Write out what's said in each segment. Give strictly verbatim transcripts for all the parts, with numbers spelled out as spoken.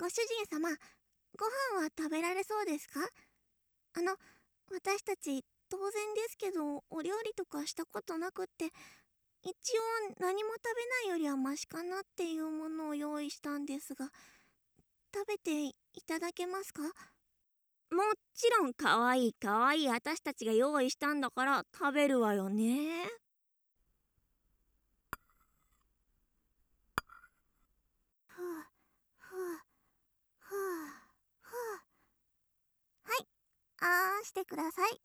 主人様、ご飯は食べられそうですか？あの、私たち当然ですけどお料理とかしたことなくって、一応何も食べないよりはマシかなっていうものを用意したんですが、食べていただけますか？もちろんかわいいかわいい私たちが用意したんだから食べるわよね。ふうふうふうふう。はい、あーんしてください。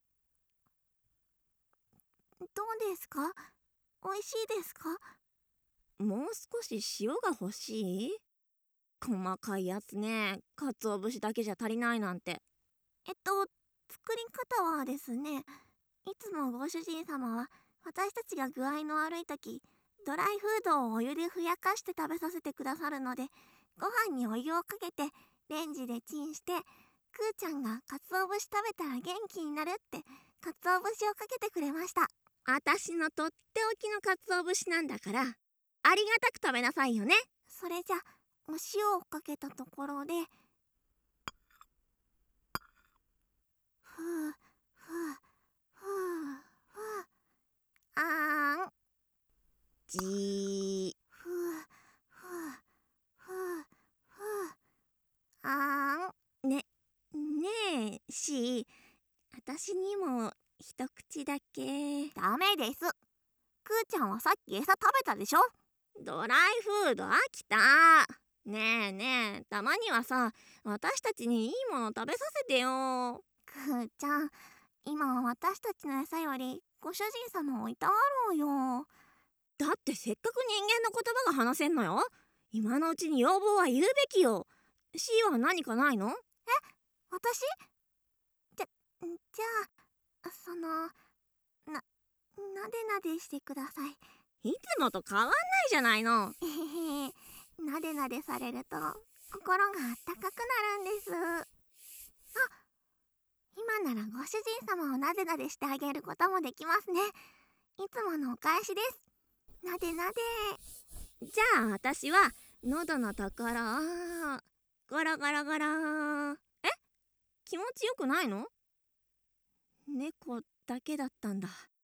どうですか？美味しいですか？もう少し塩が欲しい？細かいやつね。鰹節だけじゃ足りないなんて。えっと、作り方はですね、いつもご主人様は私たちが具合の悪い時、ドライフードをお湯でふやかして食べさせてくださるので、ご飯にお湯をかけてレンジでチンして、くーちゃんが鰹節食べたら元気になるって鰹節をかけてくれました。あたしのとっておきの鰹節なんだから、ありがたく食べなさいよね。それじゃお塩をかけたところで、ふうふうふうふう、あーん。じーふうふうふうふう、あーん。ねねえしー、あたしにも一口だけ。ダメです。くーちゃんはさっき餌食べたでしょ。ドライフード飽きた。ねえねえ、たまにはさ、私たちにいいもの食べさせてよ。くーちゃん、今は私たちの餌よりご主人様をいたわろうよ。だってせっかく人間の言葉が話せんのよ。今のうちに要望は言うべきよ。C は何かないの？え、私？じゃ、じゃあ、その、な、なでなでしてください。いつもと変わんないじゃないの。えへへ、なでなでされると心があったかくなるんです。あ、今ならご主人様をなでなでしてあげることもできますね。いつものお返しです。なでなで。じゃあ私は喉のところをゴロゴロゴロ。え、気持ちよくないの？猫だけだったんだ。